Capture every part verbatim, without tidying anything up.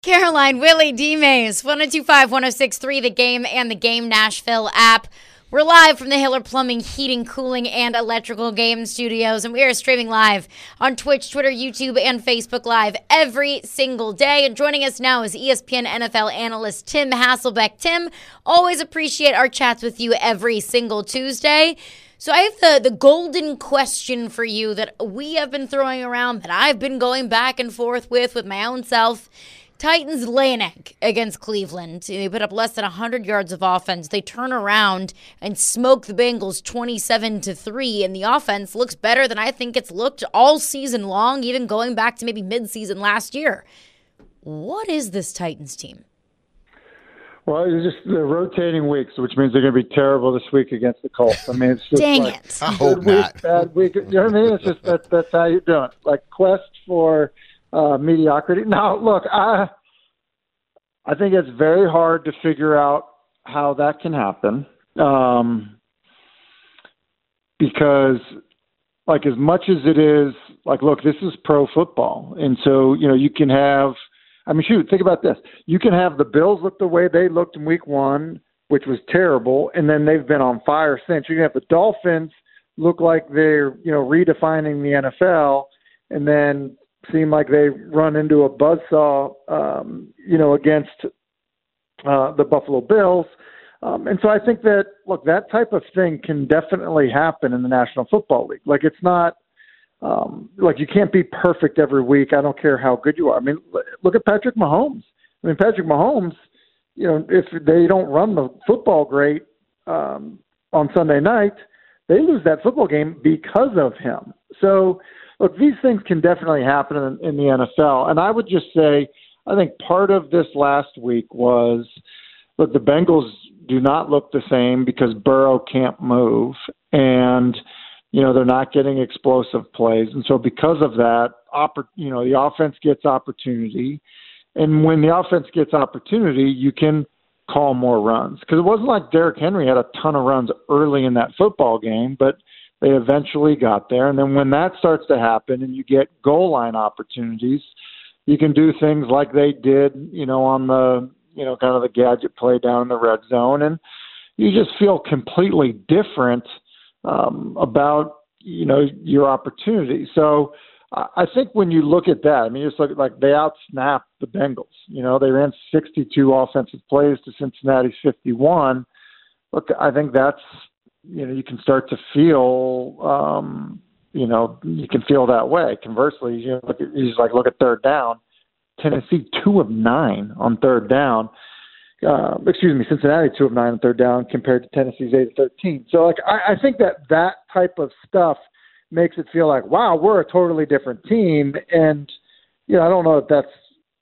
Caroline, Willie, D-Mays, one oh two five, one oh six three, The Game and The Game Nashville app. We're live from the Hiller Plumbing, Heating, Cooling, and Electrical Game Studios, and we are streaming live on Twitch, Twitter, YouTube, and Facebook Live every single day. And joining us now is E S P N N F L analyst Tim Hasselbeck. Tim, always appreciate our chats with you every single Tuesday. So I have the, the golden question for you that we have been throwing around, that I've been going back and forth with, with my own self. Titans lay an egg against Cleveland. They put up less than one hundred yards of offense. They turn around and smoke the Bengals twenty-seven to three, and the offense looks better than I think it's looked all season long, even going back to maybe midseason last year. What is this Titans team? Well, it's just the rotating weeks, which means they're going to be terrible this week against the Colts. I mean, it's just Dang like it. I hope good not. week, bad week. You know what I mean? It's just that, that's how you do it. Like quest for uh, mediocrity. Now, look, I I think it's very hard to figure out how that can happen um, because, like, as much as it is, like, look, this is pro football, and so you know you can have. I mean, shoot, think about this. You can have the Bills look the way they looked in week one, which was terrible, and then they've been on fire since. You can have the Dolphins look like they're, you know, redefining the N F L, and then seem like they run into a buzzsaw, um, you know, against uh, the Buffalo Bills. Um, and so I think that, look, that type of thing can definitely happen in the National Football League. Like, it's not, Um, like you can't be perfect every week. I don't care how good you are. I mean, look at Patrick Mahomes. I mean, Patrick Mahomes, you know, if they don't run the football great um, on Sunday night, they lose that football game because of him. So, look, these things can definitely happen in, in the N F L. And I would just say, I think part of this last week was, look, the Bengals do not look the same because Burrow can't move. And you know, they're not getting explosive plays. And so because of that, oppor- you know, the offense gets opportunity. And when the offense gets opportunity, you can call more runs. Because it wasn't like Derrick Henry had a ton of runs early in that football game, but they eventually got there. And then when that starts to happen and you get goal line opportunities, you can do things like they did, you know, on the, you know, kind of the gadget play down in the red zone. And you just feel completely different Um, about, you know, your opportunity. So uh, I think when you look at that, I mean, just look at, like, they outsnapped the Bengals. You know, they ran sixty-two offensive plays to Cincinnati's fifty-one. Look, I think that's, you know, you can start to feel, um, you know, you can feel that way. Conversely, you know, look at, you just like look at third down. Tennessee two of nine on third down. Uh, excuse me, Cincinnati two of nine on third down compared to Tennessee's eight of thirteen. So, like, I, I think that that type of stuff makes it feel like, wow, we're a totally different team. And, you know, I don't know if that's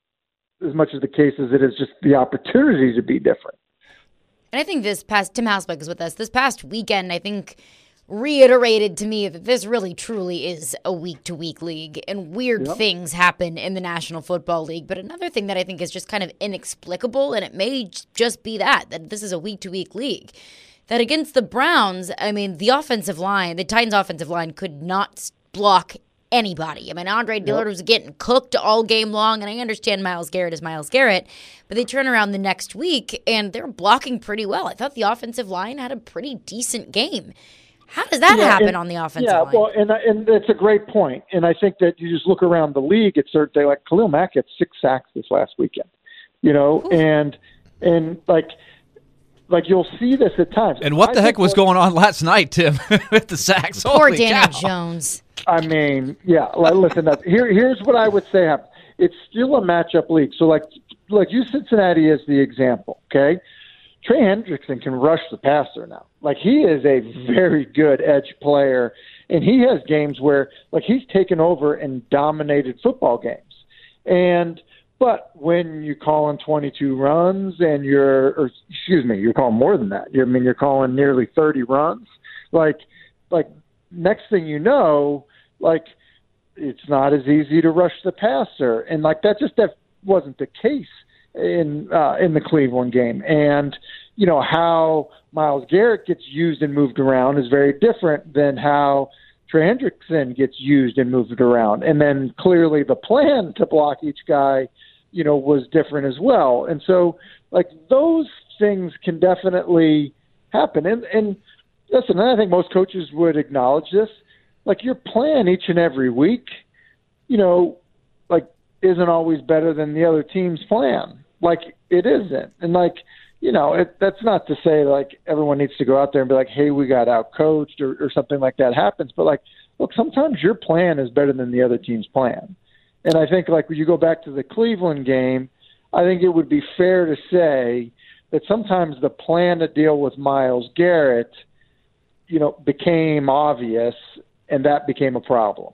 as much as the case as it is just the opportunity to be different. And I think this past, Tim Hasselbeck is with us, this past weekend, I think, reiterated to me that this really truly is a week-to-week league, and weird yep. things happen in the National Football League. But another thing that I think is just kind of inexplicable, and it may just be that, that this is a week-to-week league, that against the Browns, I mean, the offensive line, the Titans' offensive line could not block anybody. I mean, Andre Dillard yep. was getting cooked all game long, and I understand Myles Garrett is Myles Garrett, but they turn around the next week, and they're blocking pretty well. I thought the offensive line had a pretty decent game. How does that yeah, happen and, on the offensive yeah, line? Yeah, well, and, and it's a great point. And I think that you just look around the league at certain day, like Khalil Mack had six sacks this last weekend, you know, Ooh. and and like like you'll see this at times. And what I the heck was what, going on last night, Tim, with the sacks? Poor Holy Daniel cow. Jones. I mean, yeah. Listen, here here's what I would say happens. It's still a matchup league. So like like use Cincinnati as the example, okay? Trey Hendrickson can rush the passer now. Like, he is a very good edge player, and he has games where, like, he's taken over and dominated football games. And but when you call in twenty-two runs and you're, or excuse me, you're calling more than that. I mean, you're calling nearly thirty runs. Like, like next thing you know, like, it's not as easy to rush the passer, and like that just that wasn't the case in uh, in the Cleveland game. And you know how Myles Garrett gets used and moved around is very different than how Trey Hendrickson gets used and moved around. And then clearly the plan to block each guy, you know, was different as well. And so, like, those things can definitely happen. And, and listen, I think most coaches would acknowledge this. Like, your plan each and every week, you know, like, isn't always better than the other team's plan. Like, it isn't. And, like, you know, it, that's not to say, like, everyone needs to go out there and be like, hey, we got out-coached or, or something like that happens. But, like, look, sometimes your plan is better than the other team's plan. And I think, like, when you go back to the Cleveland game, I think it would be fair to say that sometimes the plan to deal with Myles Garrett, you know, became obvious, and that became a problem.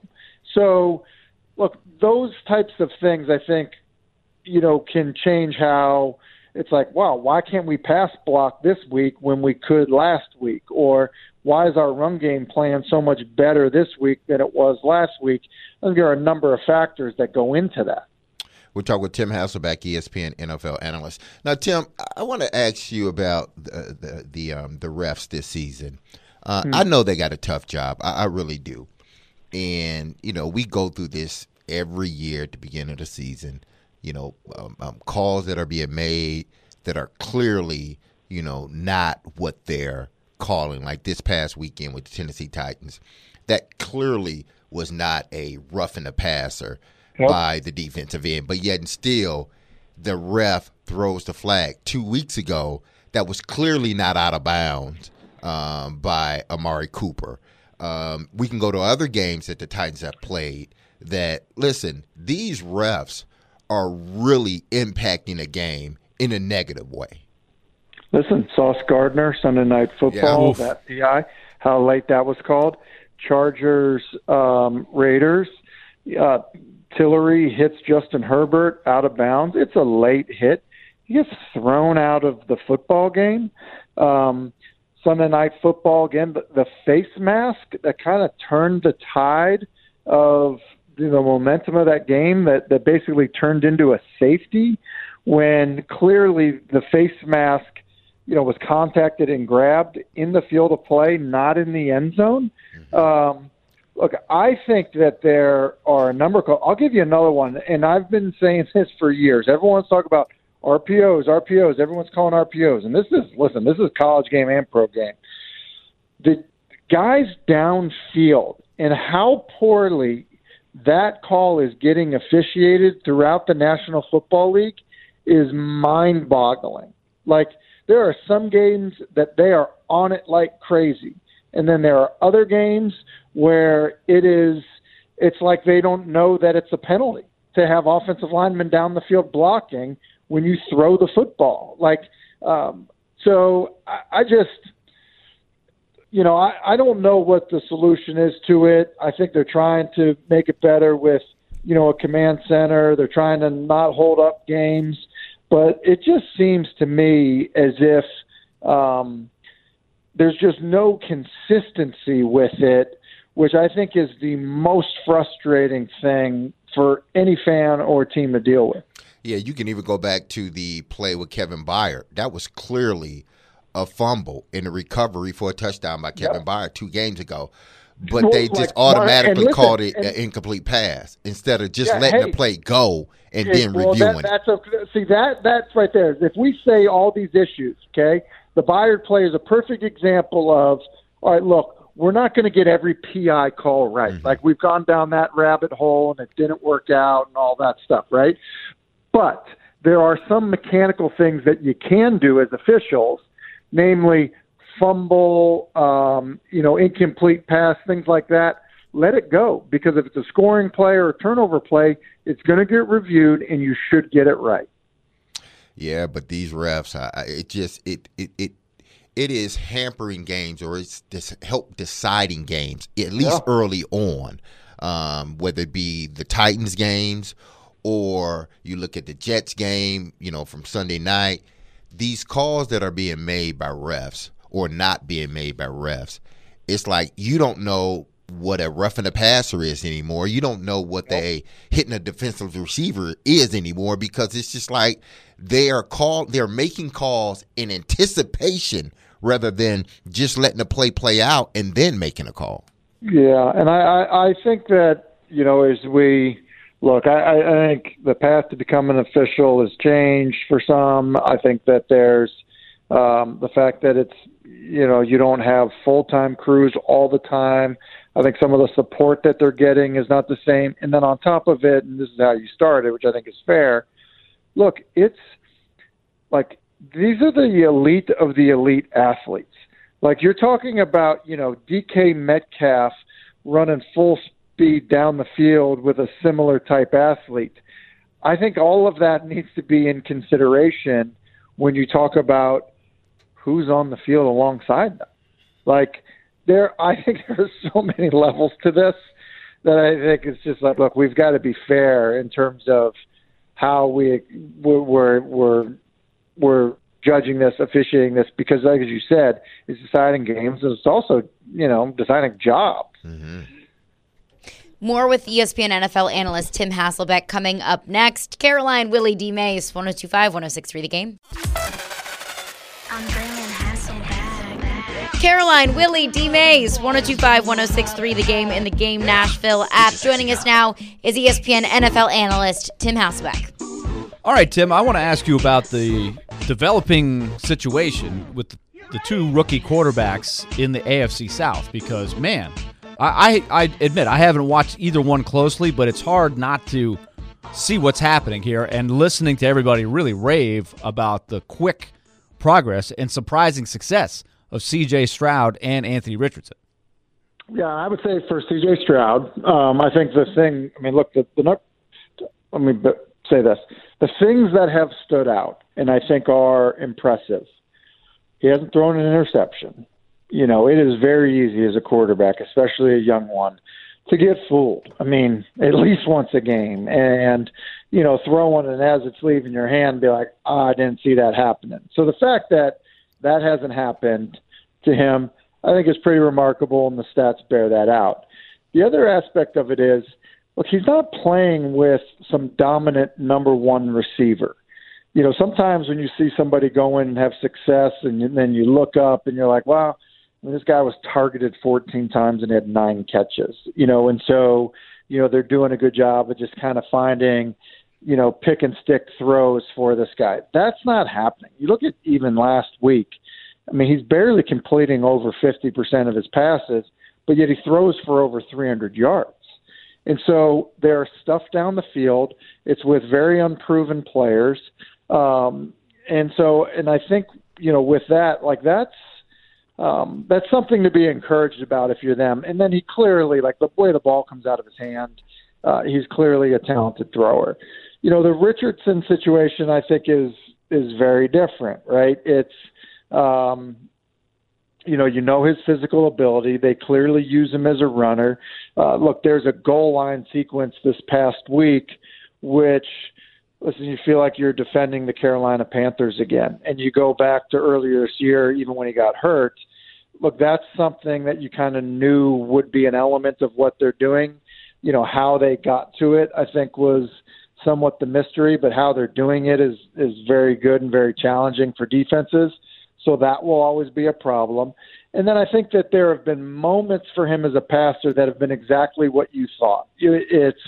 So, look, those types of things, I think, you know, can change how it's like, wow, why can't we pass block this week when we could last week? Or why is our run game playing so much better this week than it was last week? I think there are a number of factors that go into that. We'll talk with Tim Hasselbeck, E S P N N F L analyst. Now, Tim, I want to ask you about the the the, um, the refs this season. Uh, hmm. I know they got a tough job. I, I really do. And, you know, we go through this every year at the beginning of the season. You know, um, um, calls that are being made that are clearly, you know, not what they're calling. Like this past weekend with the Tennessee Titans, that clearly was not a roughing the passer yep. by the defensive end. But yet and still, the ref throws the flag. Two weeks ago, that was clearly not out of bounds um, by Amari Cooper. Um, we can go to other games that the Titans have played that, listen, these refs are really impacting a game in a negative way. Listen, Sauce Gardner, Sunday Night Football, yeah. that P I, how late that was called. Chargers, um, Raiders, uh, Tillery hits Justin Herbert out of bounds. It's a late hit. He gets thrown out of the football game. Um, Sunday Night Football, again, the, the face mask that kind of turned the tide of the momentum of that game that, that basically turned into a safety when clearly the face mask, you know, was contacted and grabbed in the field of play, not in the end zone. Um, look, I think that there are a number of – I'll give you another one, and I've been saying this for years. Everyone's talking about R P Os, R P Os. Everyone's calling R P Os. And this is – listen, this is college game and pro game. The guys downfield and how poorly – that call is getting officiated throughout the National Football League is mind-boggling. Like, there are some games that they are on it like crazy. And then there are other games where it is, it's like they don't know that it's a penalty to have offensive linemen down the field blocking when you throw the football. Like, um, so I, I just... You know, I, I don't know what the solution is to it. I think they're trying to make it better with, you know, a command center. They're trying to not hold up games. But it just seems to me as if um, there's just no consistency with it, which I think is the most frustrating thing for any fan or team to deal with. Yeah, you can even go back to the play with Kevin Byard. That was clearly a fumble in the recovery for a touchdown by Kevin yep. Byard two games ago. But well, they just like, automatically listen, called it and, an incomplete pass instead of just yeah, letting hey, the play go and hey, then well, reviewing that, it. That's a, see, that that's right there. If we say all these issues, okay, the Byard play is a perfect example of, all right, look, we're not going to get every P I call right. Mm-hmm. Like, we've gone down that rabbit hole and it didn't work out and all that stuff, right? But there are some mechanical things that you can do as officials, namely fumble, um, you know, incomplete pass, things like that. Let it go, because if it's a scoring play or a turnover play, it's going to get reviewed, and you should get it right. Yeah, but these refs, I, it just it it it it is hampering games, or it's this help deciding games at least yeah. early on, um, whether it be the Titans games or you look at the Jets game, you know, from Sunday night. These calls that are being made by refs or not being made by refs, it's like you don't know what a roughing the passer is anymore. You don't know what they hitting a defensive receiver is anymore, because it's just like they are call they're making calls in anticipation rather than just letting the play play out and then making a call. Yeah, and I, I, I think that, you know, as we look, I, I think the path to become an official has changed for some. I think that there's um, the fact that it's, you know, you don't have full-time crews all the time. I think some of the support that they're getting is not the same. And then on top of it, and this is how you started, which I think is fair, look, it's like these are the elite of the elite athletes. Like you're talking about, you know, D K Metcalf running full speed down the field with a similar type athlete. I think all of that needs to be in consideration when you talk about who's on the field alongside them. Like there, I think there are so many levels to this that I think it's just like, look, we've got to be fair in terms of how we we're we're we're judging this, officiating this, because, like as you said, it's deciding games, and it's also, you know, deciding jobs. Mm-hmm. More with E S P N N F L analyst Tim Hasselbeck coming up next. Caroline, Willie D. Mays, one oh two point five, one oh six point three The Game. I'm Braylon Hasselbeck. Caroline, Willie D. Mays, one oh two point five, one oh six point three The Game in the Game Nashville app. Joining us now is E S P N N F L analyst Tim Hasselbeck. All right, Tim, I want to ask you about the developing situation with the, the two rookie quarterbacks in the A F C South because, man, I, I, I admit I haven't watched either one closely, but it's hard not to see what's happening here and listening to everybody really rave about the quick progress and surprising success of C J Stroud and Anthony Richardson. Yeah, I would say for C J Stroud, um, I think the thing, I mean, look, the, the let me say this. The things that have stood out and I think are impressive, he hasn't thrown an interception. You know, it is very easy as a quarterback, especially a young one, to get fooled. I mean, at least once a game. And, you know, throw one and as it's leaving your hand, be like, oh, I didn't see that happening. So the fact that that hasn't happened to him, I think is pretty remarkable, and the stats bear that out. The other aspect of it is, look, he's not playing with some dominant number one receiver. You know, sometimes when you see somebody go in and have success and then you look up and you're like, wow, this guy was targeted fourteen times and had nine catches, you know, and so, you know, they're doing a good job of just kind of finding, you know, pick and stick throws for this guy. That's not happening. You look at even last week, I mean, he's barely completing over fifty percent of his passes, but yet he throws for over three hundred yards. And so there's stuff down the field. It's with very unproven players. Um, and so, and I think, you know, with that, like that's, um, that's something to be encouraged about if you're them. And then he clearly, like the way the ball comes out of his hand, uh, he's clearly a talented thrower. You know, the Richardson situation, I think is, is very different, right? It's, um, You know, you know his physical ability. They clearly use him as a runner. Uh, look, there's a goal line sequence this past week, which, listen, you feel like you're defending the Carolina Panthers again. And you go back to earlier this year, even when he got hurt. Look, that's something that you kind of knew would be an element of what they're doing. You know, how they got to it, I think, was somewhat the mystery, but how they're doing it is is very good and very challenging for defenses. So that will always be a problem. And then I think that there have been moments for him as a passer that have been exactly what you thought. It's,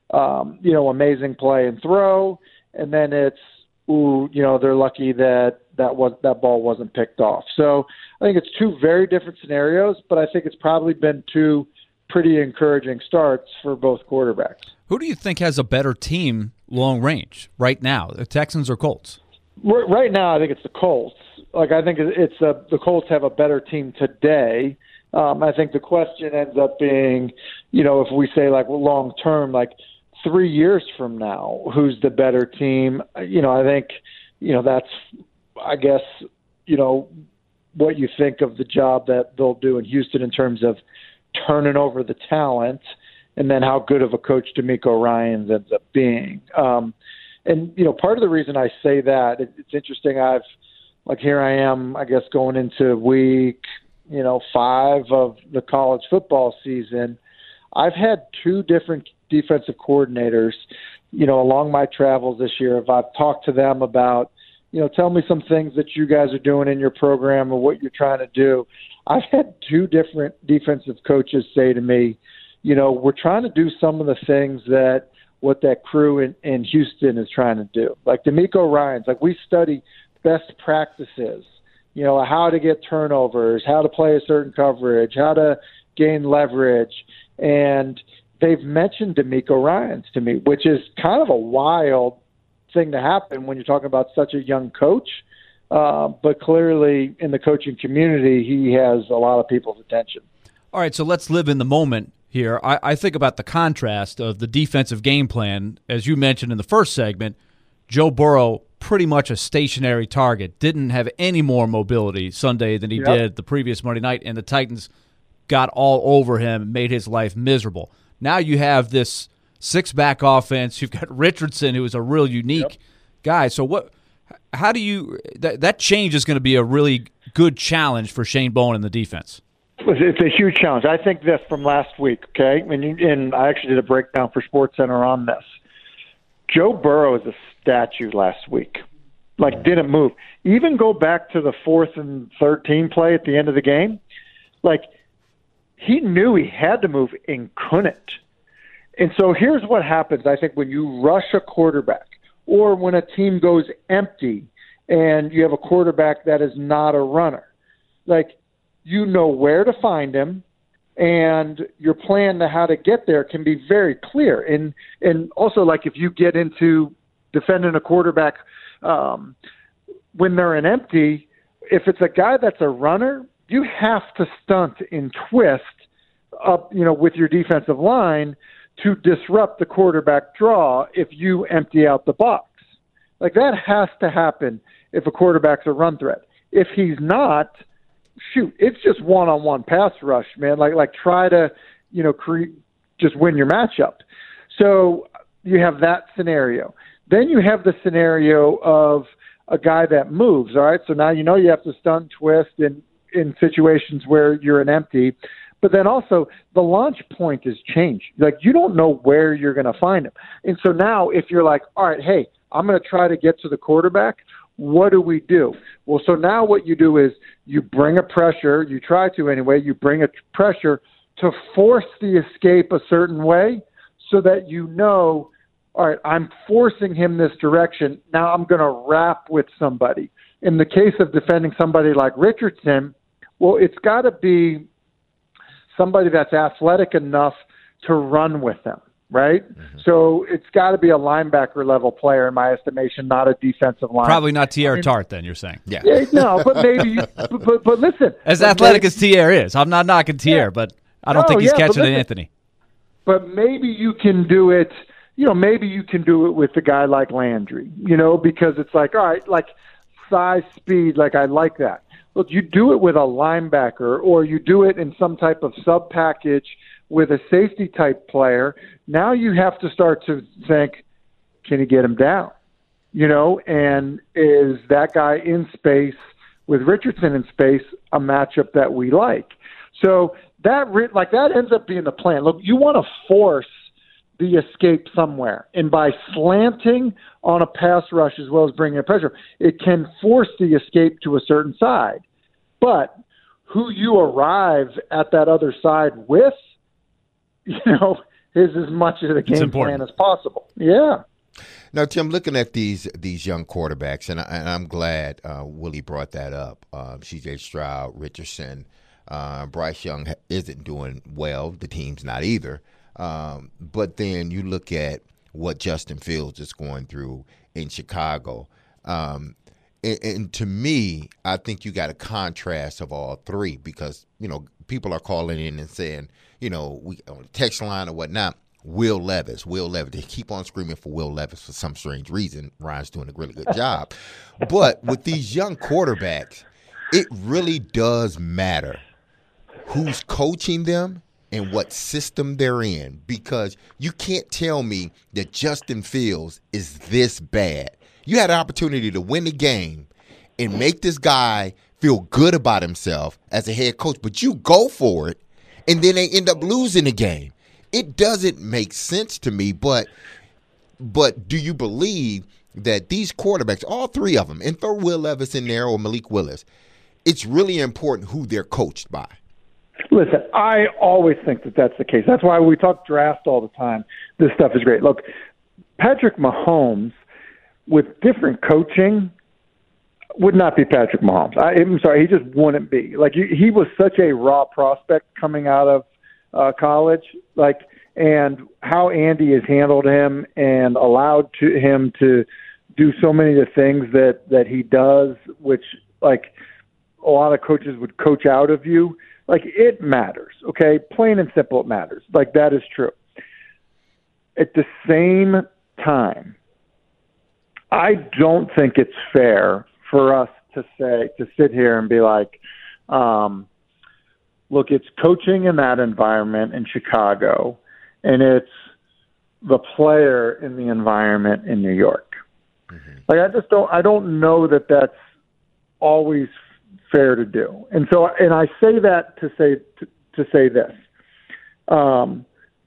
um, you know, amazing play and throw, and then it's, ooh, you know, they're lucky that that was that ball wasn't picked off. So I think it's two very different scenarios, but I think it's probably been two pretty encouraging starts for both quarterbacks. Who do you think has a better team long range right now, the Texans or Colts? Right now, I think it's the Colts. Like, I think it's a, the Colts have a better team today. Um, I think the question ends up being, you know, if we say, like, well, long term, like three years from now, who's the better team? You know, I think, you know, that's, I guess, you know, what you think of the job that they'll do in Houston in terms of turning over the talent, and then how good of a coach DeMeco Ryans ends up being. Um, and, you know, part of the reason I say that, it, it's interesting, I've, like here I am, I guess, going into week, you know, five of the college football season. I've had two different defensive coordinators, you know, along my travels this year. If I've talked to them about, you know, tell me some things that you guys are doing in your program or what you're trying to do. I've had two different defensive coaches say to me, you know, we're trying to do some of the things that what that crew in, in Houston is trying to do. Like DeMeco Ryans, like we study best practices, you know, how to get turnovers, how to play a certain coverage, how to gain leverage. And they've mentioned DeMeco Ryans to me, which is kind of a wild thing to happen when you're talking about such a young coach. Uh, but clearly in the coaching community, he has a lot of people's attention. All right, so let's live in the moment here. I, I think about the contrast of the defensive game plan. As you mentioned in the first segment, Joe Burrow, pretty much a stationary target, didn't have any more mobility Sunday than he Yep. did the previous Monday night, and the Titans got all over him and made his life miserable. Now you have this six-back offense. You've got Richardson, who is a real unique Yep. guy. So what? How do you that, – that change is going to be a really good challenge for Shane Bowen and the defense. It's a huge challenge. I think this from last week, okay? And, you, and I actually did a breakdown for SportsCenter on this. Joe Burrow is a statue last week. Like, didn't move. Even go back to the fourth and thirteen play at the end of the game. Like, he knew he had to move and couldn't. And so here's what happens, I think, when you rush a quarterback or when a team goes empty and you have a quarterback that is not a runner. Like, you know where to find him, and your plan to how to get there can be very clear. And and also, like, if you get into defending a quarterback um, when they're an empty, if it's a guy that's a runner, you have to stunt and twist up, you know, with your defensive line to disrupt the quarterback draw if you empty out the box. Like, that has to happen if a quarterback's a run threat. If he's not, shoot, it's just one-on-one pass rush, man. Like, like try to, you know, cre- just win your matchup. So you have that scenario. Then you have the scenario of a guy that moves, all right? So now you know you have to stunt, twist in, in situations where you're an empty. But then also the launch point has changed. Like, you don't know where you're going to find him. And so now if you're like, all right, hey, I'm going to try to get to the quarterback, what do we do? Well, so now what you do is you bring a pressure, you try to anyway, you bring a pressure to force the escape a certain way so that you know, all right, I'm forcing him this direction. Now I'm going to wrap with somebody. In the case of defending somebody like Richardson, well, it's got to be somebody that's athletic enough to run with them, right? Mm-hmm. So it's got to be a linebacker level player, in my estimation, not a defensive line. Probably not Tierra Tart, then, you're saying. Yeah. yeah no, but maybe, but, but, but listen. As but athletic maybe, as Tierra is. I'm not knocking Tierra, yeah. but I don't no, think he's yeah, catching listen, an Anthony. But maybe you can do it, you know, maybe you can do it with a guy like Landry, you know, because it's like, all right, like size, speed, like I like that. Look, you do it with a linebacker or you do it in some type of sub package with a safety type player. Now you have to start to think, can you get him down? You know, and is that guy in space with Richardson in space a matchup that we like? So that like that ends up being the plan. Look, you want to force the escape somewhere, and by slanting on a pass rush as well as bringing a pressure, it can force the escape to a certain side. But who you arrive at that other side with, you know, is as much of the game plan as possible. Yeah. Now, Tim, looking at these these young quarterbacks, and, I, and I'm glad uh, Willie brought that up. Uh, C J Stroud, Richardson, uh, Bryce Young isn't doing well. The team's not either. Um, but then you look at what Justin Fields is going through in Chicago. Um, and, and to me, I think you got a contrast of all three because, you know, people are calling in and saying, you know, we on the text line or whatnot, Will Levis, Will Levis. They keep on screaming for Will Levis for some strange reason. Ryan's doing a really good job. But with these young quarterbacks, it really does matter who's coaching them and what system they're in, because you can't tell me that Justin Fields is this bad. You had an opportunity to win the game and make this guy feel good about himself as a head coach, but you go for it, and then they end up losing the game. It doesn't make sense to me, but but do you believe that these quarterbacks, all three of them, and throw Will Levis in there or Malik Willis, it's really important who they're coached by? Listen, I always think that that's the case. That's why we talk draft all the time. This stuff is great. Look, Patrick Mahomes, with different coaching, would not be Patrick Mahomes. I, I'm sorry, he just wouldn't be. Like, he, he was such a raw prospect coming out of uh, college. Like, and how Andy has handled him and allowed to him to do so many of the things that, that he does, which, like, a lot of coaches would coach out of you. Like, it matters, okay? Plain and simple, it matters. Like, that is true. At the same time, I don't think it's fair for us to say, to sit here and be like, um, look, it's coaching in that environment in Chicago, and it's the player in the environment in New York. Mm-hmm. Like, I just don't, I don't know that that's always fair to do. And so, and I say that to say, to, to say this, um,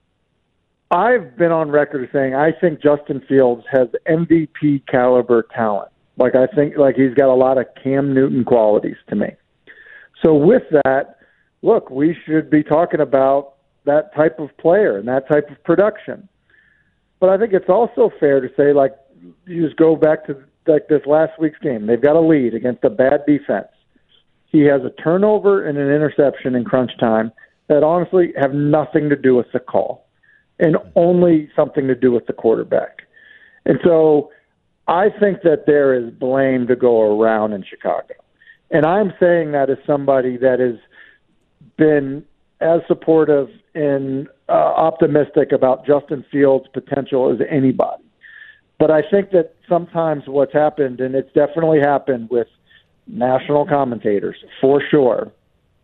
I've been on record as saying I think Justin Fields has M V P caliber talent. Like, I think, like, he's got a lot of Cam Newton qualities to me. So with that, look, we should be talking about that type of player and that type of production. But I think it's also fair to say, like, you just go back to like this last week's game. They've got a lead against a bad defense. He has a turnover and an interception in crunch time that honestly have nothing to do with the call and only something to do with the quarterback. And so I think that there is blame to go around in Chicago. And I'm saying that as somebody that has been as supportive and uh, optimistic about Justin Fields' potential as anybody. But I think that sometimes what's happened, and it's definitely happened with national commentators, for sure,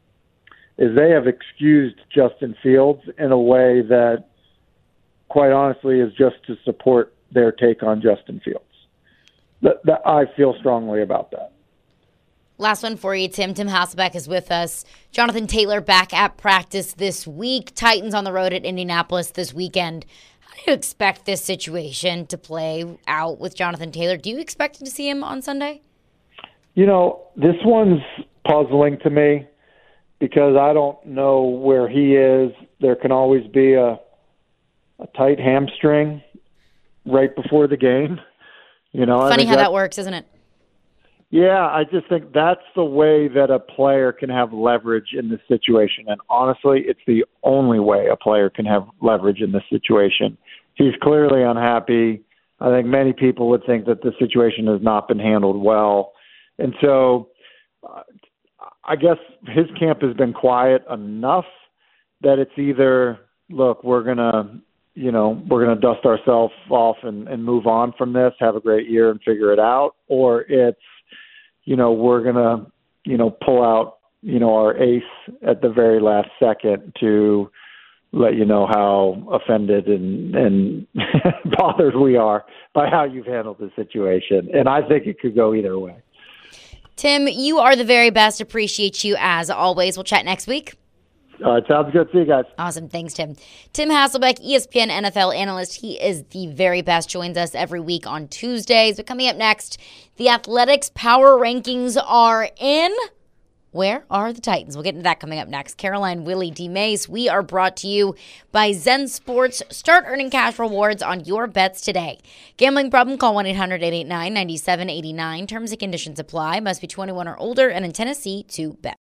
is they have excused Justin Fields in a way that, quite honestly, is just to support their take on Justin Fields. That, that I feel strongly about that. Last one for you, Tim. Tim Hasselbeck is with us. Jonathan Taylor back at practice this week. Titans on the road at Indianapolis this weekend. How do you expect this situation to play out with Jonathan Taylor? Do you expect to see him on Sunday? You know, this one's puzzling to me because I don't know where he is. There can always be a a tight hamstring right before the game. You know, funny how that, that works, isn't it? Yeah, I just think that's the way that a player can have leverage in this situation. And honestly, it's the only way a player can have leverage in this situation. He's clearly unhappy. I think many people would think that the situation has not been handled well. And so uh, I guess his camp has been quiet enough that it's either, look, we're going to, you know, we're going to dust ourselves off and, and move on from this, have a great year and figure it out. Or it's, you know, we're going to, you know, pull out, you know, our ace at the very last second to let you know how offended and, and bothered we are by how you've handled the situation. And I think it could go either way. Tim, you are the very best. Appreciate you as always. We'll chat next week. All right, sounds good. See you guys. Awesome. Thanks, Tim. Tim Hasselbeck, E S P N N F L analyst. He is the very best. Joins us every week on Tuesdays. But coming up next, the Athletics power rankings are in. Where are the Titans? We'll get into that coming up next. Caroline, Willie, D. Mace. We are brought to you by Zen Sports. Start earning cash rewards on your bets today. Gambling problem? Call one eight hundred eight eight nine nine seven eight nine. Terms and conditions apply. Must be twenty-one or older and in Tennessee to bet.